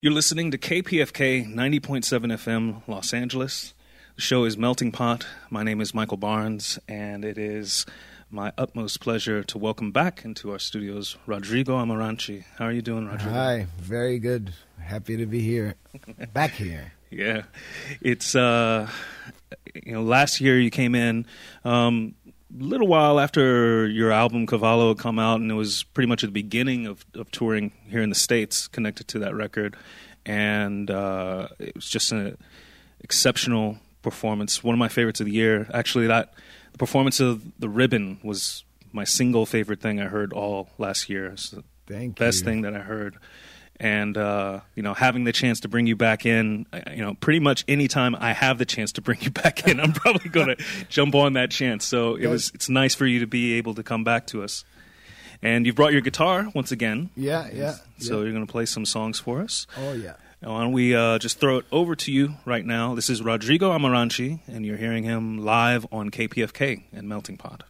You're listening to KPFK 90.7 FM, Los Angeles. The show is Melting Pot. My name is Michael Barnes, and it is my utmost pleasure to welcome back into our studios Rodrigo Amarante. How are you doing, Rodrigo? Hi, very good. Happy to be here, back here. Yeah, it's last year you came in a little while after your album Cavallo had come out, and it was pretty much at the beginning of touring here in the States connected to that record, and it was just an exceptional performance, one of my favorites of the year. Actually, the performance of The Ribbon was my single favorite thing I heard all last year. It's the best thing that I heard. And, having the chance to bring you back in, pretty much any time I have the chance to bring you back in, I'm probably going to jump on that chance. So it's nice for you to be able to come back to us. And you've brought your guitar once again. Yeah. So you're going to play some songs for us. Oh, yeah. Why don't we just throw it over to you right now. This is Rodrigo Amarante, and you're hearing him live on KPFK and Melting Pot.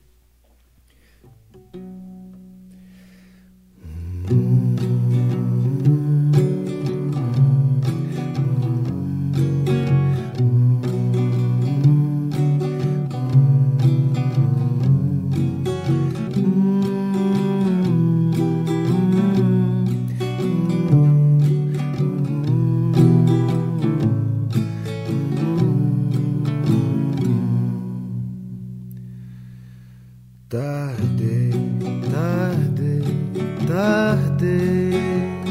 Tardei,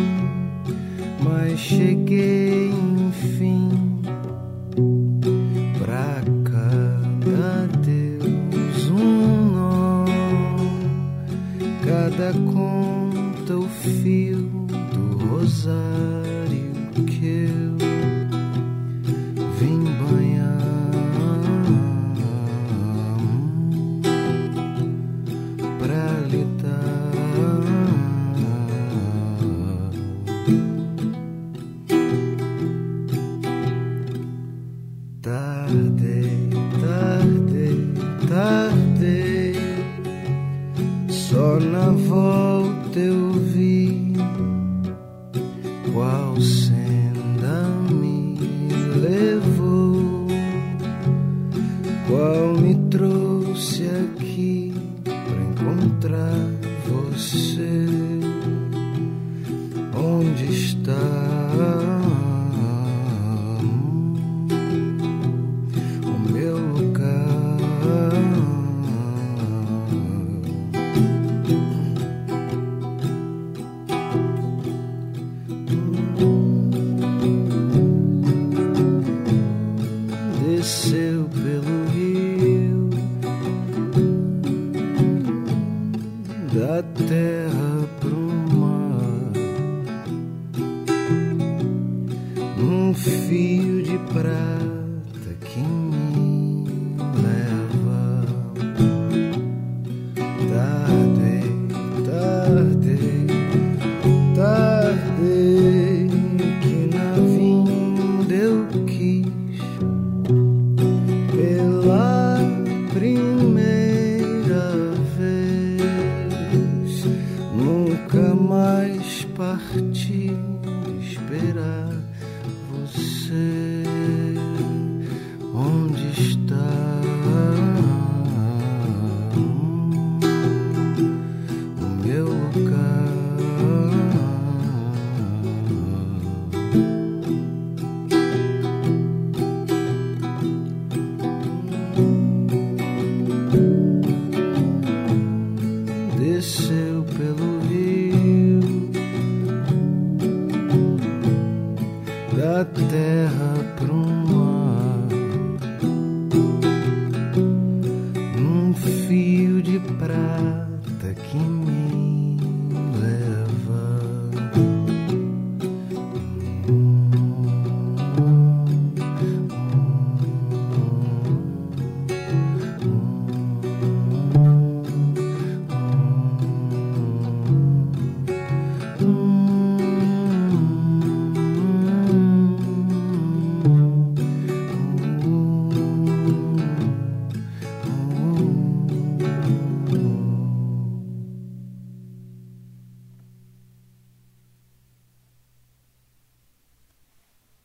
mas cheguei enfim. Pra cada Deus um nó, cada conta o fio do rosário que eu vim banhar. Pra lhe Tardei, só na volta eu vi qual senda me levou, qual me trouxe aqui pra encontrar você. Onde está o meu lugar? Desceu pelo rio da terra pro mar, num fio de prata que me leva. Tardei, que na vinda eu quis pela primeira vez, nunca mais parti de esperar você. Onde está o meu lugar? Desceu pelo rio da terra pro mar, num fio de prata que me leva.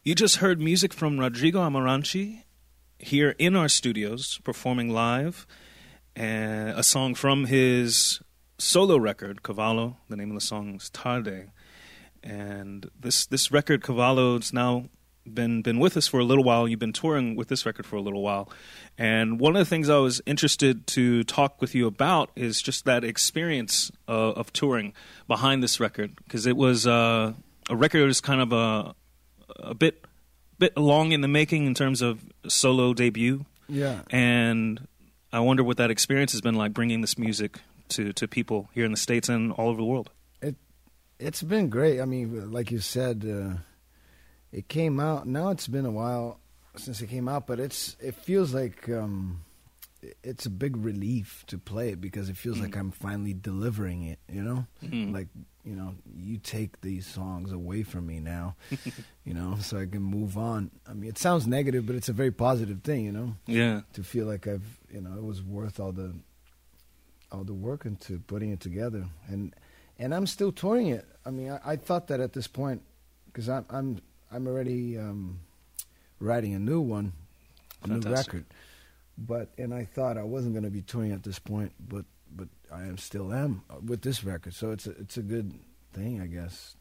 You just heard music from Rodrigo Amarante here in our studios, performing live, and a song from his solo record, Cavallo. The name of the song is Tarde. And this record, Cavallo, has now been with us for a little while. You've been touring with this record for a little while. And one of the things I was interested to talk with you about is just that experience of touring behind this record, because it was a record that was kind of a bit long in the making in terms of solo debut. Yeah. And I wonder what that experience has been like, bringing this music to people here in the States and all over the world. It's been great. I mean, like you said, it came out. Now it's been a while since it came out, but it feels like it's a big relief to play it, because it feels like I'm finally delivering it, you know? Like, you know, you take these songs away from me now, you know, so I can move on. I mean, it sounds negative, but it's a very positive thing, you know? Yeah. To feel like it was worth all the work into putting it together. And I'm still touring it. I mean, I thought that at this point, because I'm already writing a new one, new record. And I thought I wasn't going to be touring at this point, but I still am with this record. So it's a good thing, I guess,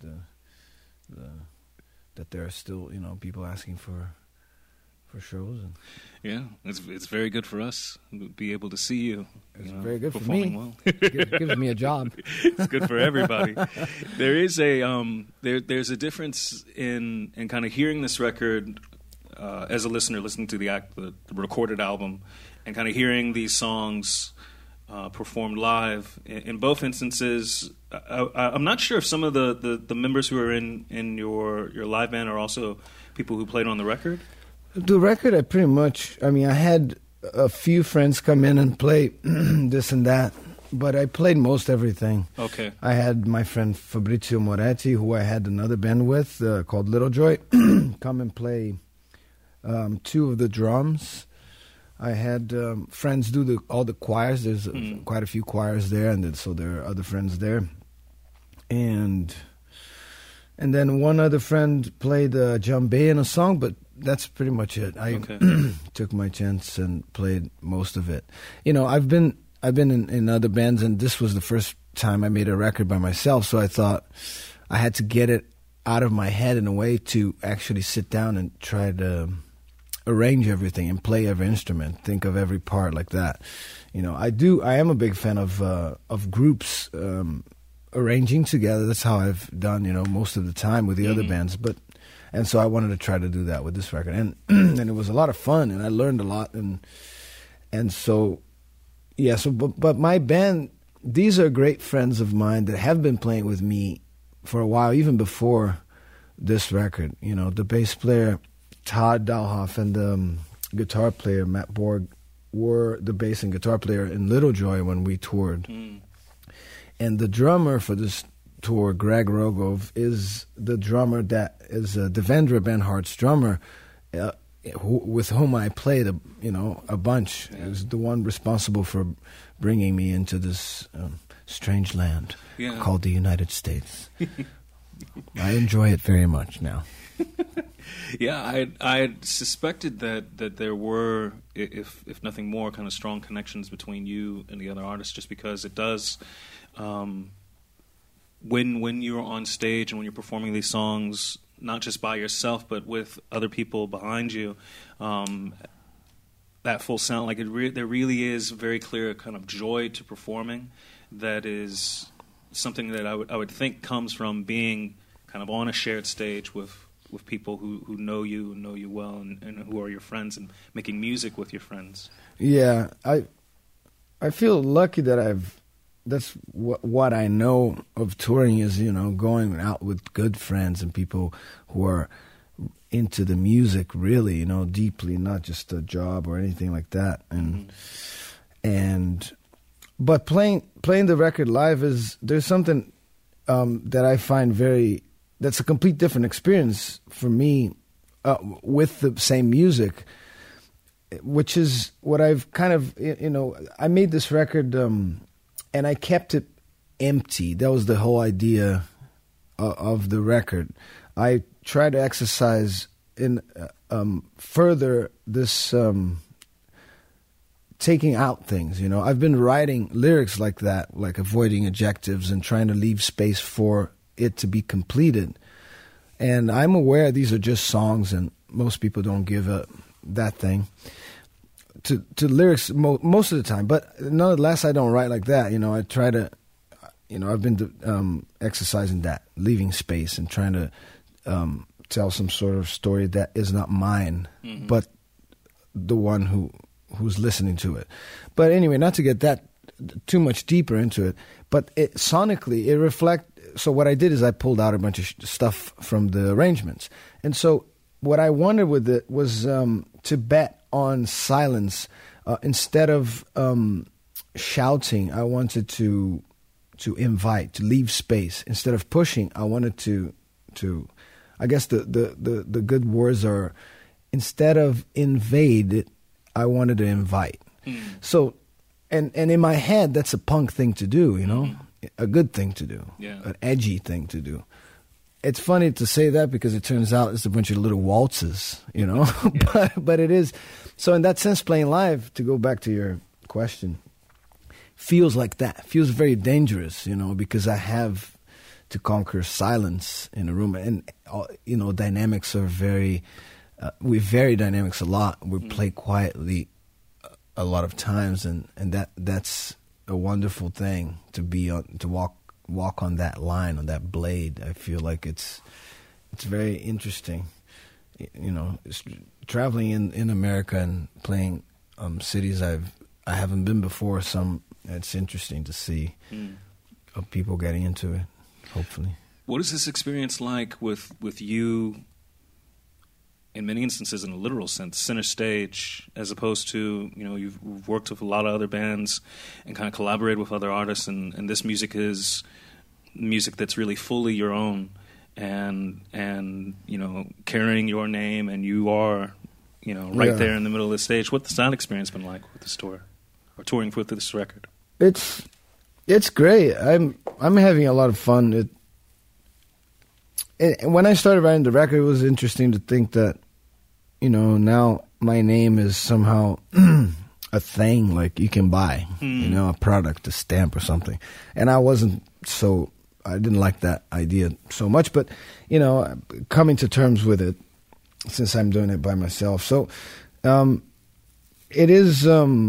that there are still, you know, people asking for shows. And yeah, it's very good for us to be able to see you. It's very good for me. Well. Gives me a job. It's good for everybody. There is there's a difference in kind of hearing this record as a listener, listening to the recorded album, and kind of hearing these songs performed live. In both instances, I'm not sure if some of the members who are in your live band are also people who played on the record. The record, I had a few friends come in and play this and that, but I played most everything. Okay. I had my friend Fabrizio Moretti, who I had another band with called Little Joy, come and play two of the drums. I had friends do all the choirs. There's quite a few choirs there, and so there are other friends there. And then one other friend played djembe in a song, but that's pretty much it. I took my chance and played most of it. You know, I've been in other bands, and this was the first time I made a record by myself, so I thought I had to get it out of my head in a way to actually sit down and try to arrange everything and play every instrument, think of every part like that. You know, I am a big fan of groups arranging together. That's how I've done, you know, most of the time with the other bands, and so I wanted to try to do that with this record, and and it was a lot of fun, and I learned a lot, and so yeah. So, but my band, these are great friends of mine that have been playing with me for a while, even before this record. You know, the bass player Todd Dalhoff and the guitar player Matt Borg were the bass and guitar player in Little Joy when we toured, and the drummer for this tour, Greg Rogov, is the drummer that is Devendra Banhart's drummer, with whom I played a bunch. Yeah. He was the one responsible for bringing me into this strange land called the United States. I enjoy it very much now. Yeah, I had suspected that there were, if nothing more, kind of strong connections between you and the other artists, just because it does. When you're on stage and when you're performing these songs, not just by yourself but with other people behind you, that full sound, like there really is very clear kind of joy to performing. That is something that I would think comes from being kind of on a shared stage with people who know you well, and who are your friends, and making music with your friends. Yeah, I feel lucky that that's what I know of touring is, you know, going out with good friends and people who are into the music really, you know, deeply, not just a job or anything like that. But playing the record live there's something that I find that's a complete different experience for me with the same music, which is what I've kind of, you know, I made this record and I kept it empty. That was the whole idea of the record. I try to exercise further this taking out things. You know, I've been writing lyrics like that, like avoiding adjectives and trying to leave space for it to be completed. And I'm aware these are just songs, and most people don't give that thing to lyrics most of the time. But nonetheless, I don't write like that. You know, I try to, you know, I've been exercising that, leaving space and trying to tell some sort of story that is not mine, but the one who's listening to it. But anyway, not to get that too much deeper into it, but sonically it reflects. So what I did is I pulled out a bunch of stuff from the arrangements. And so what I wanted with it was to bet on silence. Instead of shouting, I wanted to invite, to leave space. Instead of pushing, I wanted to I guess the good words are, instead of invade, I wanted to invite. So, and in my head, that's a punk thing to do, you know? A good thing to do, an edgy thing to do. It's funny to say that because it turns out it's a bunch of little waltzes, you know. but it is. So in that sense, playing live, to go back to your question, feels like that. Feels very dangerous, you know, because I have to conquer silence in a room, and you know, dynamics are very. We vary dynamics a lot. We play quietly a lot of times, and that's a wonderful thing to be on, to walk on that line, on that blade. I feel like it's very interesting, you know, traveling in America and playing cities I haven't been before. It's interesting to see people getting into it, hopefully. What is this experience like with you, in many instances, in a literal sense, center stage, as opposed to, you know, you've worked with a lot of other bands and kind of collaborated with other artists, and this music is music that's really fully your own, and you know, carrying your name, and you are, you know, right there in the middle of the stage. What's that experience been like with this tour, or touring with this record? It's great. I'm having a lot of fun. When I started writing the record, it was interesting to think that, you know, now my name is somehow a thing, like you can buy, you know, a product, a stamp or something. And I didn't like that idea so much, but, you know, coming to terms with it since I'm doing it by myself. So it is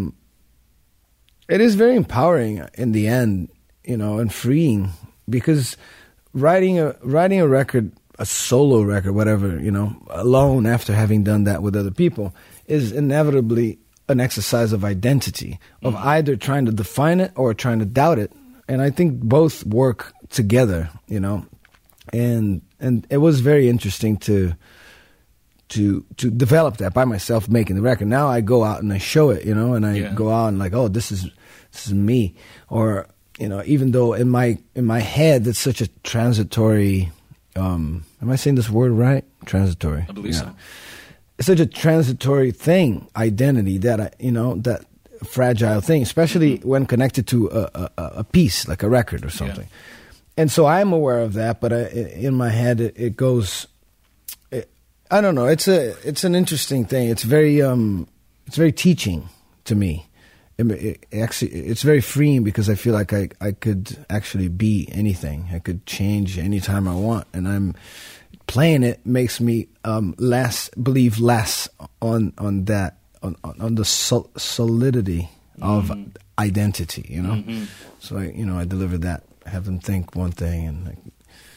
very empowering in the end, you know, and freeing, because writing a record, a solo record, whatever, you know, alone after having done that with other people, is inevitably an exercise of identity, of either trying to define it or trying to doubt it. And I think both work together, you know. And it was very interesting to develop that by myself, making the record. Now I go out and I show it, you know, and I go out and like, oh, this is me. Or, you know, even though in my head it's such a transitory, am I saying this word right? Transitory. I believe so. It's such a transitory thing, identity, that that fragile thing, especially when connected to a piece like a record or something. Yeah. And so I'm aware of that, but in my head it goes. I don't know. It's an interesting thing. It's very teaching to me. It's very freeing because I feel like I could actually be anything. I could change anytime I want, and I'm playing it makes me believe less on that on the solidity of identity. You know, so I deliver that, have them think one thing, and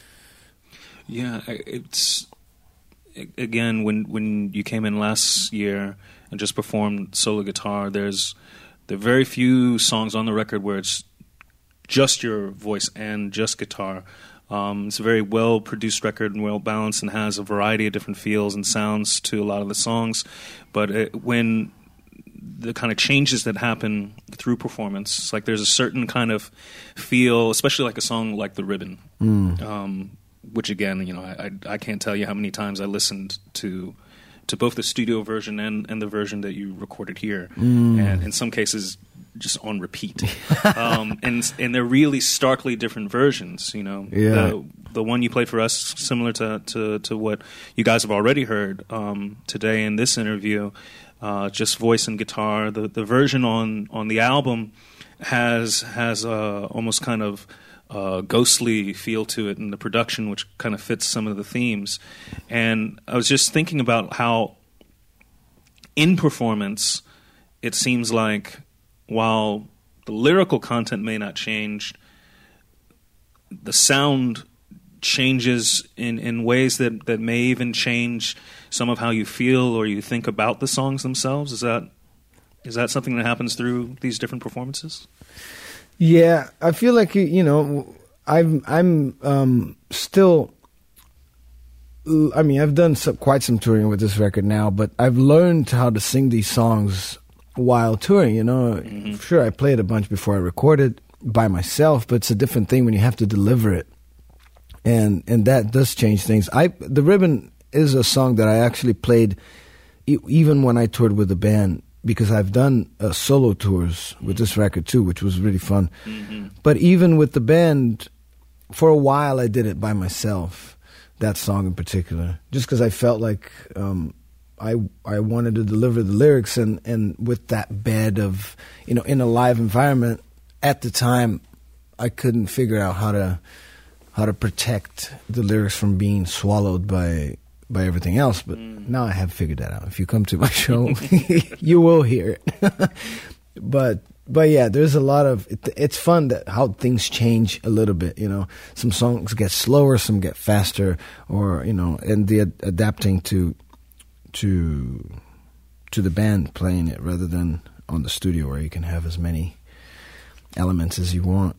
it's again when you came in last year and just performed solo guitar. There are very few songs on the record where it's just your voice and just guitar. It's a very well-produced record and well-balanced and has a variety of different feels and sounds to a lot of the songs. But when the kind of changes that happen through performance, it's like there's a certain kind of feel, especially like a song like The Ribbon, which again, I can't tell you how many times I listened to both the studio version and the version that you recorded here, and in some cases just on repeat. And they're really starkly different versions. You know, the one you played for us, similar to what you guys have already heard today in this interview, just voice and guitar. The version on the album has almost kind of ghostly feel to it in the production, which kind of fits some of the themes. And I was just thinking about how in performance it seems like while the lyrical content may not change, the sound changes in ways that may even change some of how you feel or you think about the songs themselves. Is that something that happens through these different performances? Yeah, I feel like I'm still. I mean, I've done quite some touring with this record now, but I've learned how to sing these songs while touring. Sure, I played a bunch before I recorded by myself, but it's a different thing when you have to deliver it, and that does change things. The Ribbon is a song that I actually played even when I toured with the band, because I've done solo tours with this record too, which was really fun. Mm-hmm. But even with the band, for a while I did it by myself, that song in particular, just because I felt like I wanted to deliver the lyrics, and with that bed of, in a live environment, at the time I couldn't figure out how to protect the lyrics from being swallowed by everything else, but now I have figured that out. If you come to my show, you will hear it. But yeah, there's a lot of it's fun that how things change a little bit. Some songs get slower, some get faster, or and the adapting to the band playing it rather than on the studio where you can have as many elements as you want.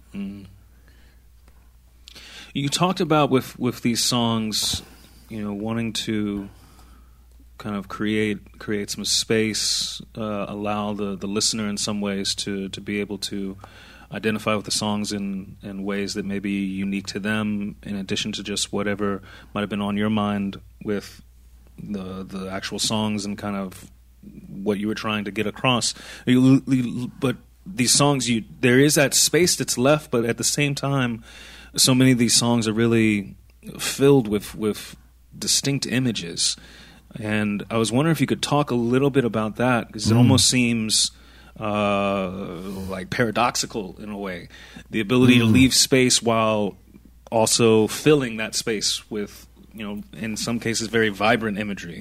You talked about with these songs, wanting to kind of create some space, allow the listener in some ways to be able to identify with the songs in ways that may be unique to them, in addition to just whatever might have been on your mind with the actual songs and kind of what you were trying to get across. But these songs, there is that space that's left, but at the same time, so many of these songs are really filled with distinct images. And I was wondering if you could talk a little bit about that, because it almost seems like paradoxical in a way. The ability to leave space while also filling that space with, in some cases, very vibrant imagery.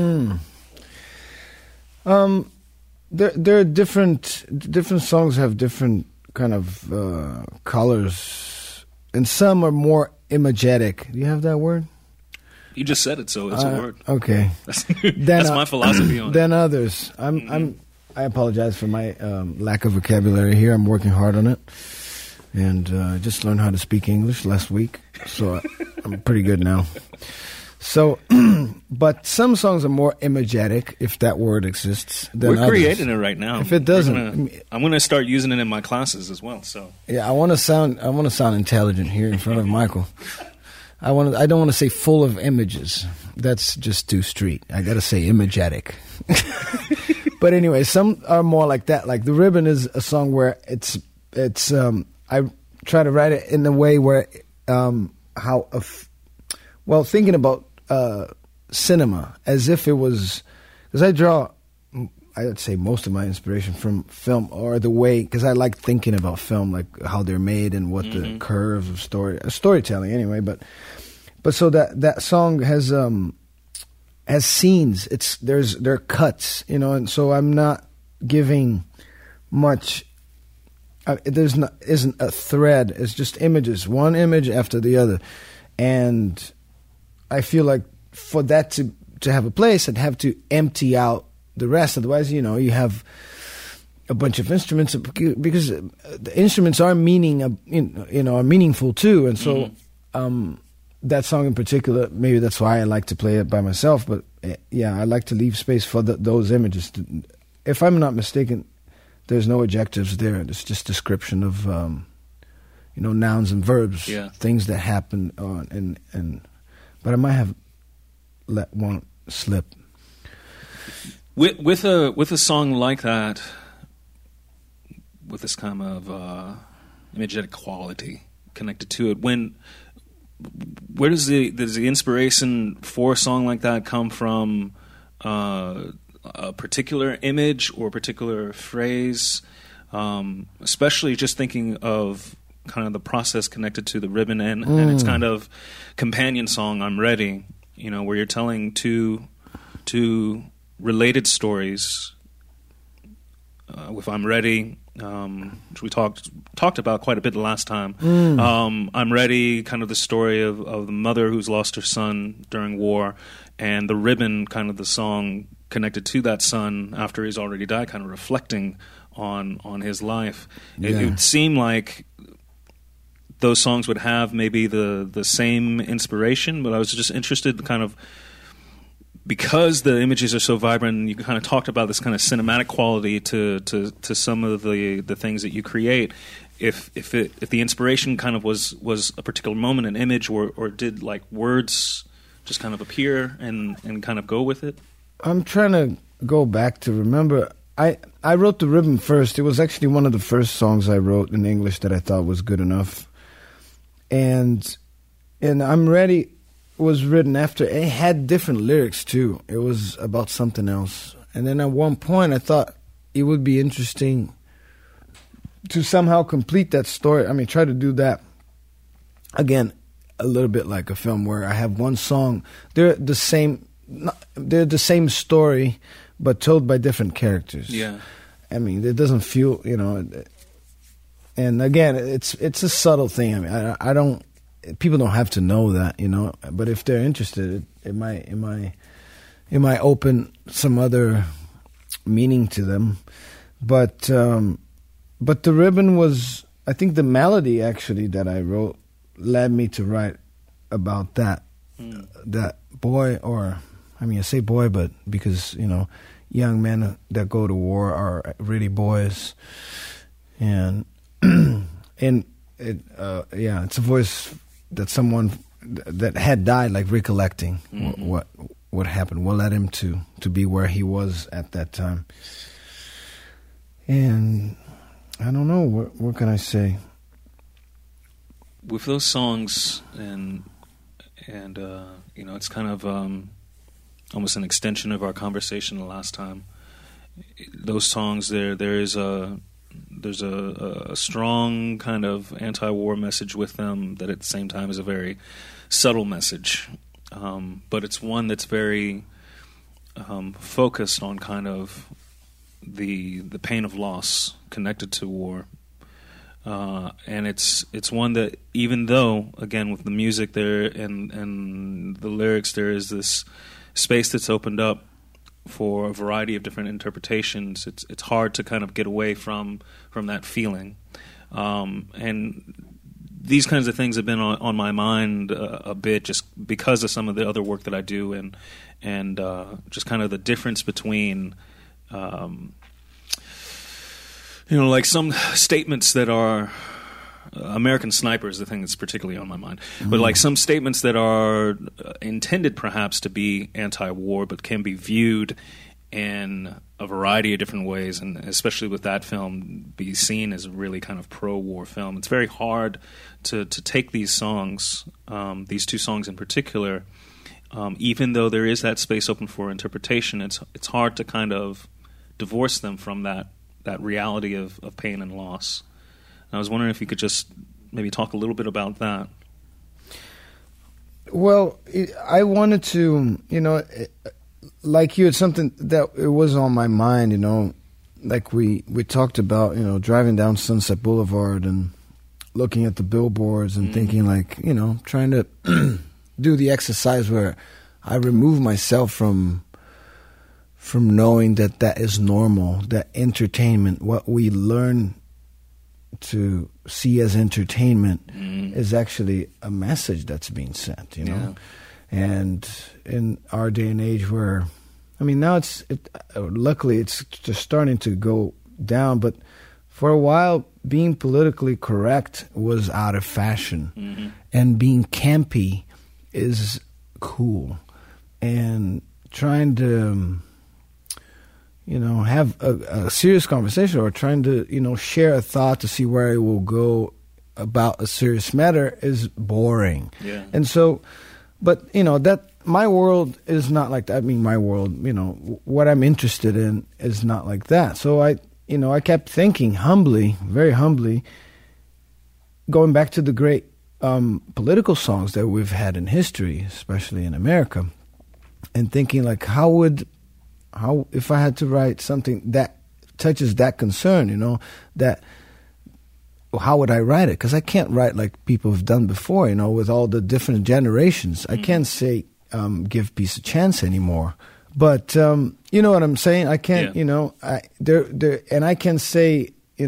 There are different songs have different kind of colors, and some are more imagetic. Do you have that word? You just said it, so it's a word. Okay, that's my philosophy on it. Than others. I apologize for my lack of vocabulary here. I'm working hard on it, and just learned how to speak English last week, so I'm pretty good now. So, but some songs are more imagetic, if that word exists, than We're creating it right now. If it doesn't, I'm going to start using it in my classes as well. So yeah, I want to sound intelligent here in front of Michael. I don't want to say full of images. That's just too street. I got to say imagetic. But anyway, some are more like that. Like The Ribbon is a song where it's I try to write it in a way where thinking about cinema as if it was, because I would say most of my inspiration from film, or the way, because I like thinking about film, like how they're made and what the curves of storytelling anyway. But so that song has scenes. There are cuts, and so I'm not giving much. Isn't a thread. It's just images, one image after the other, and I feel like for that to have a place, I'd have to empty out the rest. Otherwise, you have a bunch of instruments, because the instruments are meaningful too. And so that song in particular, maybe that's why I like to play it by myself. But yeah, I like to leave space for those images. If I'm not mistaken, there's no adjectives there. It's just description of nouns and verbs, things that happen but I might have let one slip. With a song like that, with this kind of imagetic quality connected to it, when where does the inspiration for a song like that come from? A particular image or a particular phrase, especially just thinking of kind of the process connected to the ribbon and its kind of companion song, "I'm Ready," where you're telling two related stories. With "I'm Ready," which we talked about quite a bit the last time. "I'm Ready," kind of the story of the mother who's lost her son during war, and the ribbon, kind of the song connected to that son after he's already died, kind of reflecting on his life. It would seem like those songs would have maybe the same inspiration, but I was just interested kind of, because the images are so vibrant, you kind of talked about this kind of cinematic quality to some of the things that you create. If the inspiration kind of was a particular moment, an image, or did like words just kind of appear and kind of go with it? I'm trying to go back to remember. I wrote The Ribbon first. It was actually one of the first songs I wrote in English that I thought was good enough. And I'm Ready was written after. It had different lyrics too. It was about something else. And then at one point I thought it would be interesting to somehow complete that story. I mean, try to do that again, a little bit like a film where I have one song. They're the same story, but told by different characters. Yeah. I mean, it doesn't feel, and again, it's a subtle thing. I mean, people don't have to know that, but if they're interested, it might open some other meaning to them. But The Ribbon was, I think the melody actually that I wrote led me to write about that boy, or I mean, I say boy, but because, young men that go to war are really boys. And it's a voice that someone that had died, like recollecting what happened, what led him to be where he was at that time. And I don't know, what can I say? With those songs, and it's kind of almost an extension of our conversation the last time. Those songs, there's a strong kind of anti-war message with them that at the same time is a very subtle message, but it's one that's very focused on kind of the pain of loss connected to war. And it's one that, even though, again, with the music there and the lyrics, there is this space that's opened up for a variety of different interpretations. It's hard to kind of get away from that feeling. And these kinds of things have been on my mind a bit, just because of some of the other work that I do, and just kind of the difference between like some statements that are American Sniper is the thing that's particularly on my mind. But like some statements that are intended perhaps to be anti-war, but can be viewed in a variety of different ways, and especially with that film, be seen as a really kind of pro-war film. It's very hard to take these songs, these two songs in particular, even though there is that space open for interpretation. It's hard to kind of divorce them from that reality of pain and loss. And I was wondering if you could just maybe talk a little bit about that. Well, I wanted to, like you, it's something that it was on my mind, like we talked about, driving down Sunset Boulevard and looking at the billboards and thinking like, trying to do the exercise where I remove myself from knowing that is normal, that entertainment, what we learn to see as entertainment is actually a message that's being sent, Yeah. And in our day and age where, I mean, now luckily it's just starting to go down, but for a while being politically correct was out of fashion, and being campy is cool, and trying to have a serious conversation, or trying to, share a thought to see where it will go, about a serious matter is boring. Yeah. And so, but that my world is not like that. I mean, my world, what I'm interested in is not like that. So I kept thinking humbly, very humbly, going back to the great political songs that we've had in history, especially in America, and thinking like, how if I had to write something that touches that concern, that how would I write it? Because I can't write like people have done before, with all the different generations. I can't say give peace a chance anymore. But you know what I'm saying? I can't, and I can say,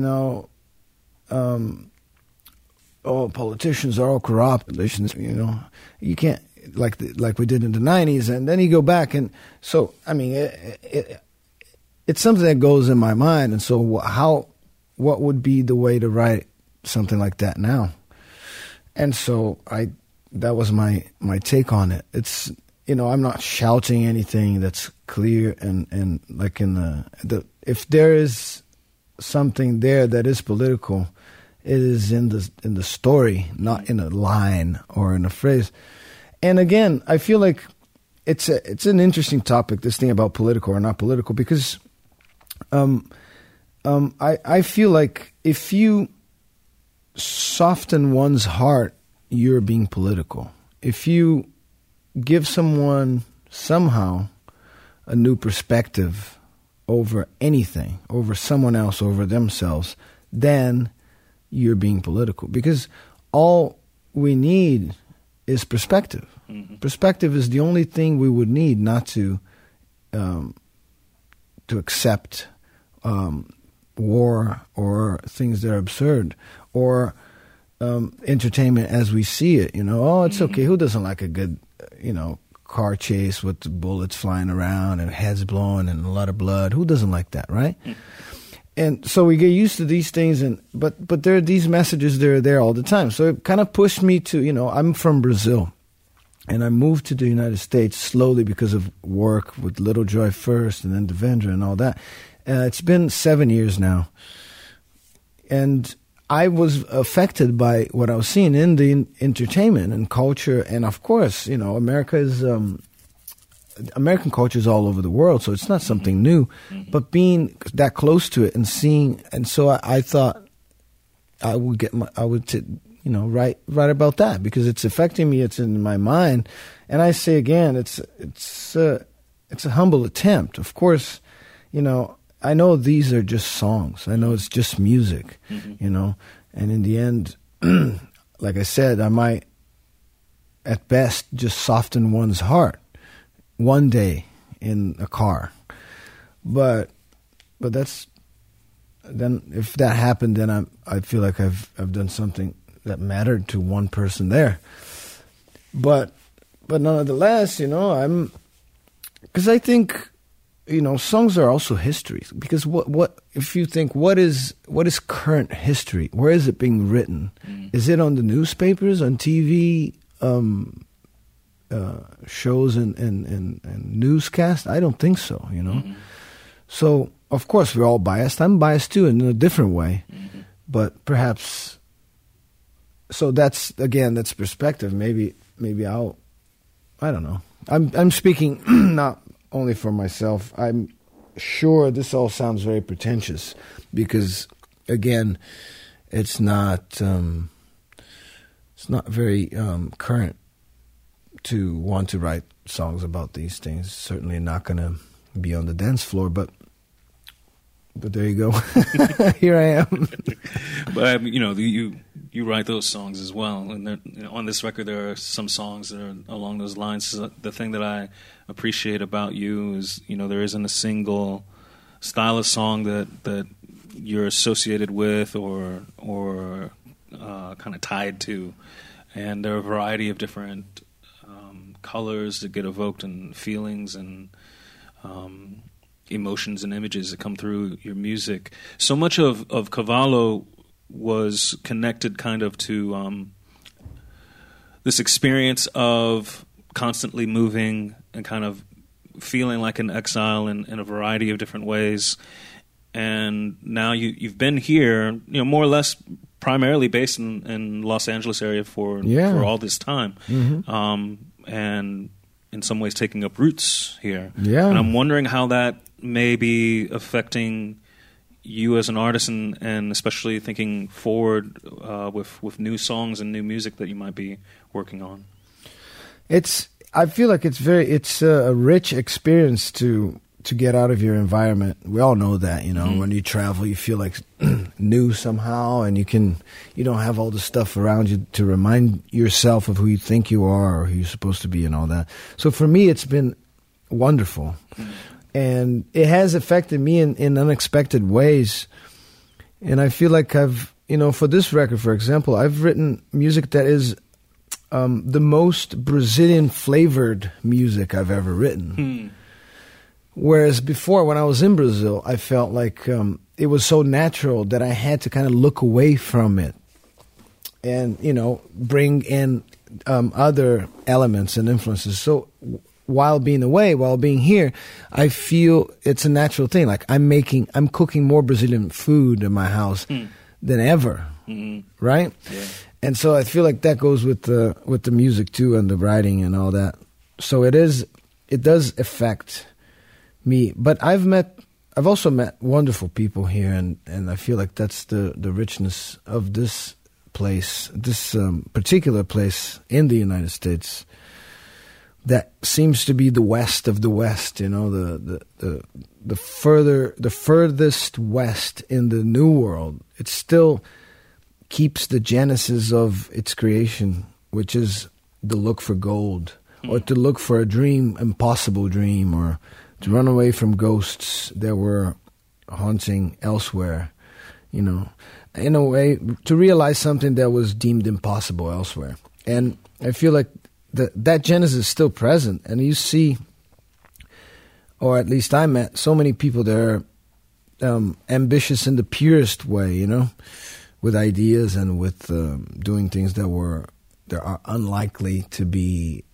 oh, politicians are all corrupt. You can't, like we did in the 90s, and then you go back, and so I mean, it's something that goes in my mind, and so what would be the way to write something like that now? And so that was my take on it. It's I'm not shouting anything that's clear, and like in the if there is something there that is political, it is in the story, not in a line or in a phrase. And again, I feel like it's an interesting topic, this thing about political or not political, because I feel like if you soften one's heart, you're being political. If you give someone somehow a new perspective over anything, over someone else, over themselves, then you're being political. Because all we need is perspective. Mm-hmm. Perspective is the only thing we would need not to accept war or things that are absurd, or entertainment as we see it. Oh, it's okay. Who doesn't like a good, car chase with bullets flying around and heads blowing and a lot of blood? Who doesn't like that, right? Mm. And so we get used to these things, but there are these messages that are there all the time. So it kind of pushed me to, I'm from Brazil, and I moved to the United States slowly because of work with Little Joy first, and then Devendra and all that. It's been 7 years now, and I was affected by what I was seeing in the entertainment and culture, and of course, America is. American culture is all over the world, so it's not something new. Mm-hmm. But being that close to it and seeing, and so I thought I would write about that, because it's affecting me. It's in my mind, and I say again, it's a humble attempt. Of course, I know these are just songs. I know it's just music, mm-hmm. And in the end, like I said, I might, at best, just soften one's heart one day in a car, but that's, then if that happened, then I feel like I've done something that mattered to one person there. But nonetheless, because I think songs are also history. Because what if you think what is current history? Where is it being written? Mm. Is it on the newspapers, on TV? Shows and newscasts? I don't think so, Mm-hmm. So, of course, we're all biased. I'm biased too, in a different way. Mm-hmm. But perhaps, so that's perspective. Maybe I don't know. I'm speaking not only for myself. I'm sure this all sounds very pretentious, because, again, it's not very current to want to write songs about these things. Certainly not going to be on the dance floor, but there you go. Here I am. But you write those songs as well, and on this record there are some songs that are along those lines. So the thing that I appreciate about you is there isn't a single style of song that you're associated with or kind of tied to, and there are a variety of different colors that get evoked, and feelings and emotions and images that come through your music. So much of Cavallo was connected kind of to this experience of constantly moving and kind of feeling like an exile in a variety of different ways. And now you've been here, more or less primarily based in Los Angeles area for all this time, and in some ways taking up roots here. Yeah. And I'm wondering how that may be affecting you as an artist, and especially thinking forward with new songs and new music that you might be working on. I feel like it's a rich experience to get out of your environment. We all know that, when you travel, you feel like new somehow, and you don't have all the stuff around you to remind yourself of who you think you are or who you're supposed to be and all that. So for me, it's been wonderful. And it has affected me in unexpected ways. And I feel like for this record, for example, I've written music that is the most Brazilian flavored music I've ever written. Whereas before, when I was in Brazil, I felt like it was so natural that I had to kind of look away from it and, bring in other elements and influences. So while being here, I feel it's a natural thing. Like I'm cooking more Brazilian food in my house than ever, right? Yeah. And so I feel like that goes with the music too, and the writing and all that. So it does affect me. But I've also met wonderful people here, and I feel like that's the richness of this place, this particular place in the United States that seems to be the West of the West, the furthest west in the New World. It still keeps the genesis of its creation, which is the look for gold, or to look for a dream, impossible dream, or to run away from ghosts that were haunting elsewhere, in a way, to realize something that was deemed impossible elsewhere. And I feel like that genesis is still present, and you see, or at least I met so many people that are ambitious in the purest way, with ideas and with doing things that are unlikely to be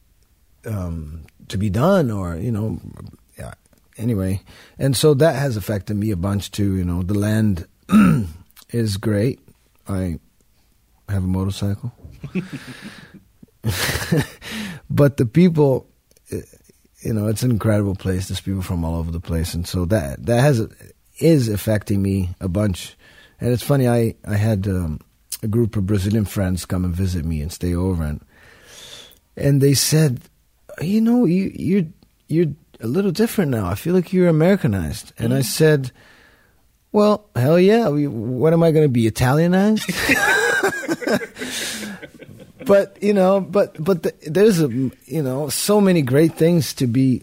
done, or yeah. Anyway, and so that has affected me a bunch too. The land is great. I have a motorcycle. But the people, it's an incredible place. There's people from all over the place, and so that is affecting me a bunch. And it's funny, I had a group of Brazilian friends come and visit me and stay over, and they said, you're a little different now. I feel like you're Americanized. And I said, well, hell yeah. What am I going to be, Italianized? But there's so many great things to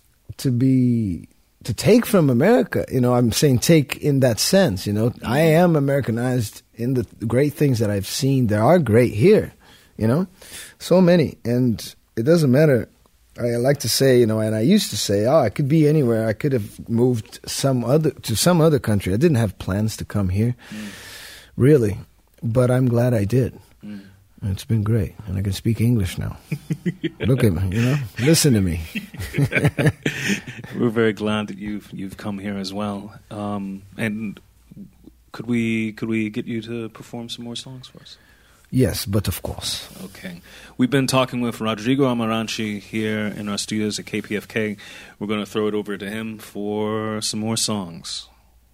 take from America. I'm saying take in that sense. I am Americanized in the great things that I've seen. There are great here. So many, and it doesn't matter. I like to say, and I used to say, I could be anywhere. I could have moved to some other country. I didn't have plans to come here, really, but I'm glad I did. It's been great, and I can speak English now. Look at me, listen to me. We're very glad that you've come here as well. And could we get you to perform some more songs for us? Yes, but of course. Okay. We've been talking with Rodrigo Amarante here in our studios at KPFK. We're going to throw it over to him for some more songs.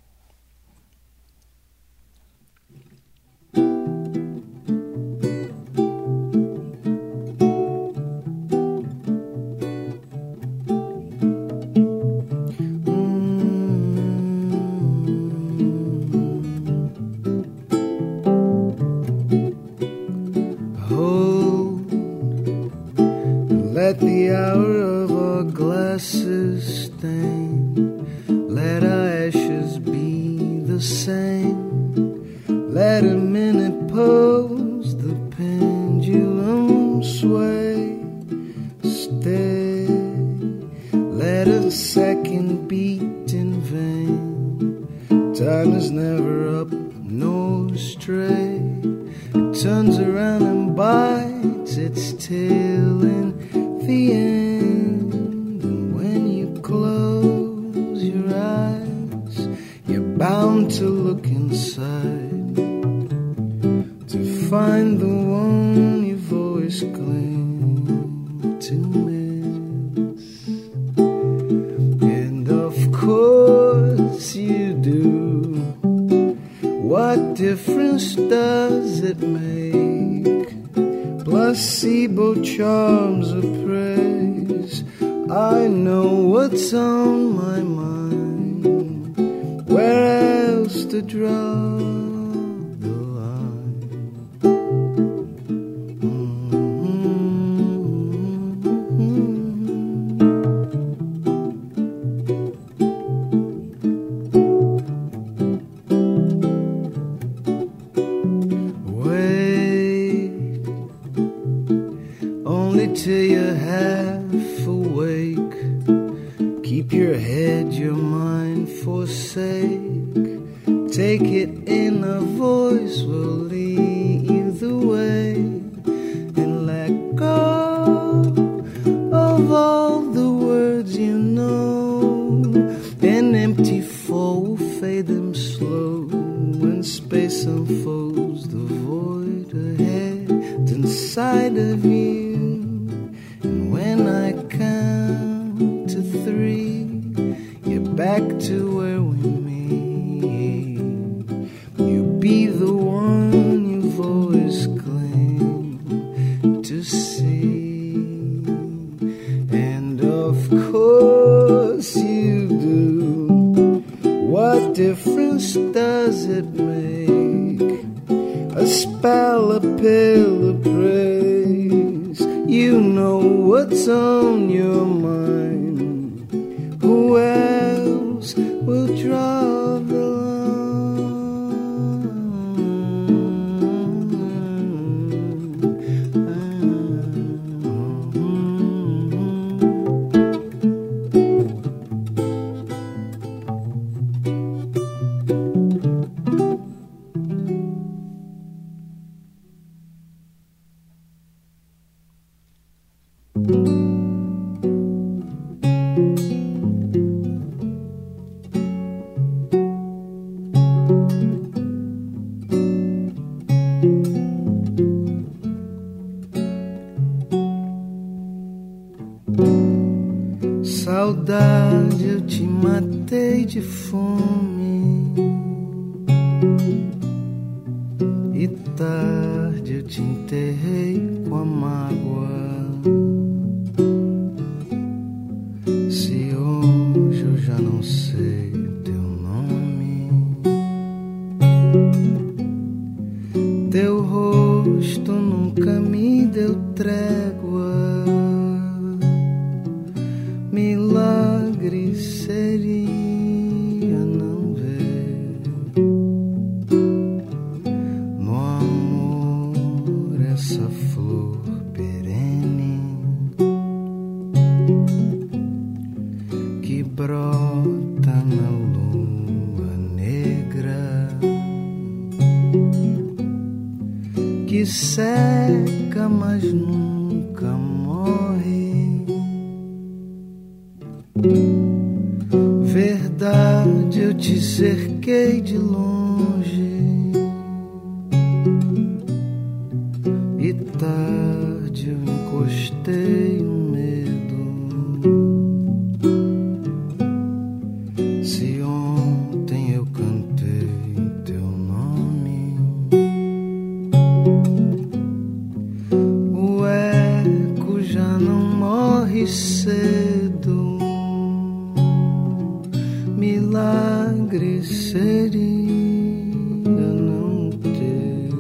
Let the hour of our glasses stain. Let our ashes be the same. Let a minute pose the pendulum sway. Stay. Let a second beat in vain. Time is never up nor stray. It turns around and bites its tail in the end. And when you close your eyes, you're bound to look inside. find the one you've always claimed to miss. And of course you do. What difference does it make? Placebo charms of praise. I know what's on my mind. Where else to draw the line? Wait, only till you're half awake. Keep your head, your mind forsake. Take it in, a voice will lead you the way. And let go of all the words you know. An empty foe will fade them slow. When space unfolds the void ahead inside of you. And when I count to 3, you're back to where we meet. You be the one you've always claimed to see. And of course you do. What difference does it make? A spell, a pill, a praise. You know what's on your mind. Who else will draw the line? Saudade, eu te matei de fome. E tarde eu te enterrei com a mágoa. Se hoje eu já não sei teu nome, teu rosto nunca me deu trégua. Milagre seria não ver no amor essa flor perene que brota na lua negra, que seca mas nunca morre. Verdade, eu te cerquei de longe. E tarde eu encostei o medo. Se ontem eu cantei teu nome, o eco já não morre cedo. Milagre seria não ter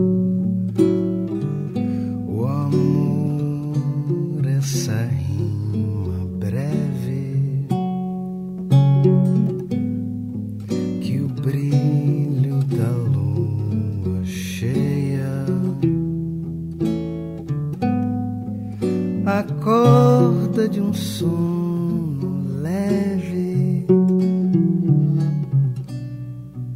o amor, essa rima breve que o brilho da lua cheia acorda de um sono leve.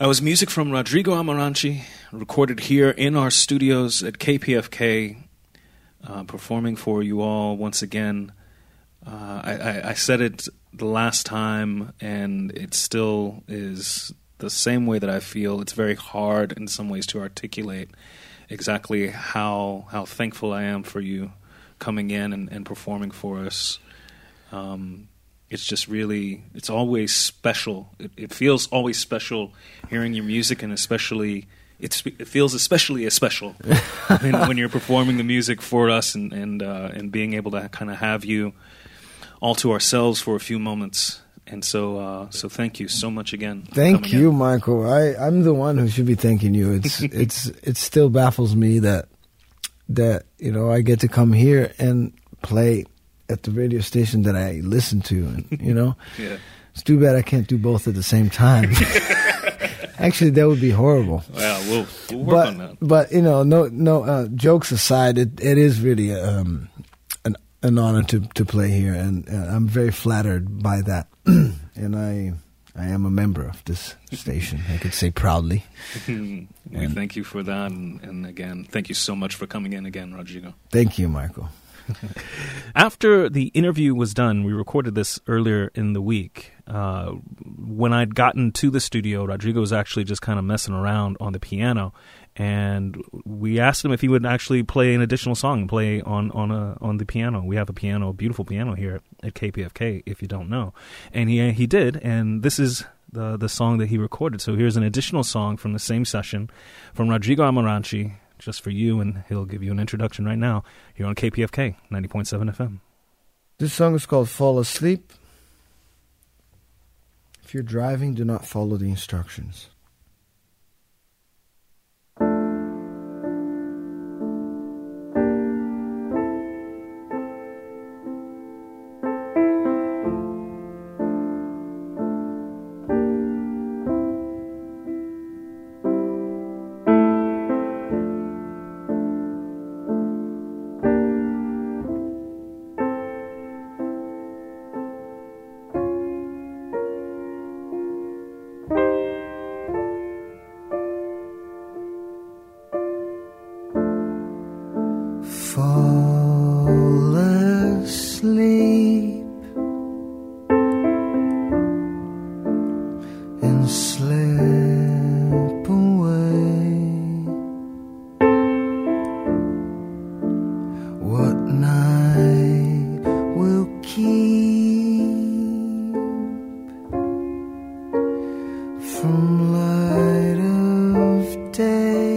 That was music from Rodrigo Amarante, recorded here in our studios at KPFK, performing for you all once again. I said it the last time, and it still is the same way that I feel. It's very hard in some ways to articulate exactly how thankful I am for you coming in and performing for us. It's just really, it's always special. It feels always special hearing your music, and especially, it feels especially special when you're performing the music for us and being able to kind of have you all to ourselves for a few moments. And so thank you so much again. Thank you, Michael. I'm the one who should be thanking you. It still baffles me that I get to come here and play at the radio station that I listen to, and Yeah. It's too bad I can't do both at the same time. Actually, that would be horrible. Well, we'll work on that. But no. Jokes aside, it is really an honor to play here, and I'm very flattered by that. And I am a member of this station. I could say proudly. We thank you for that, and again, thank you so much for coming in again, Rodrigo. Thank you, Michael. After the interview was done, we recorded this earlier in the week. When I'd gotten to the studio, Rodrigo was actually just kind of messing around on the piano, and we asked him if he would actually play an additional song and play on the piano. We have a beautiful piano here at KPFK, if you don't know, and he did. And this is the song that he recorded. So here's an additional song from the same session from Rodrigo Amarante, just for you, and he'll give you an introduction right now here on KPFK 90.7 FM. This song is called Fall Asleep. If you're driving, do not follow the instructions. Fall asleep and slip away. What night will keep from light of day?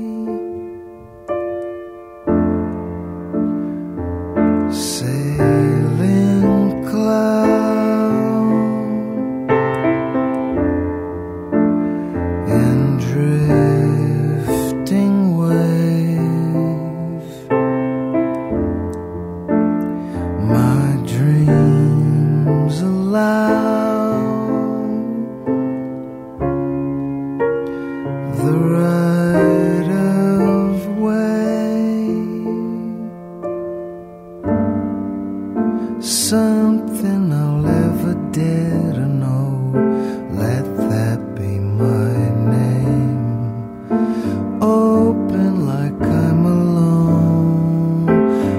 Sailing cloud and drifting wave, my dreams aloud, the right of way. Something I'll ever dare to know, let that be my name. Open like I'm alone.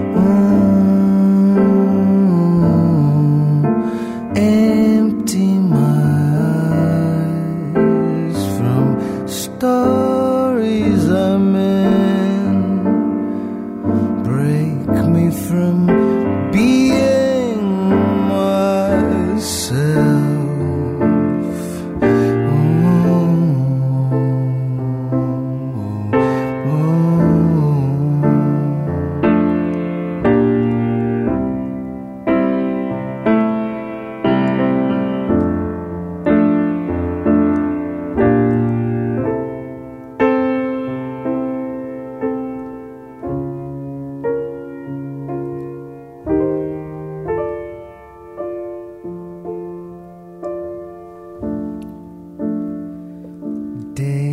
Empty my eyes from stories I'm in. Break me from being myself. Day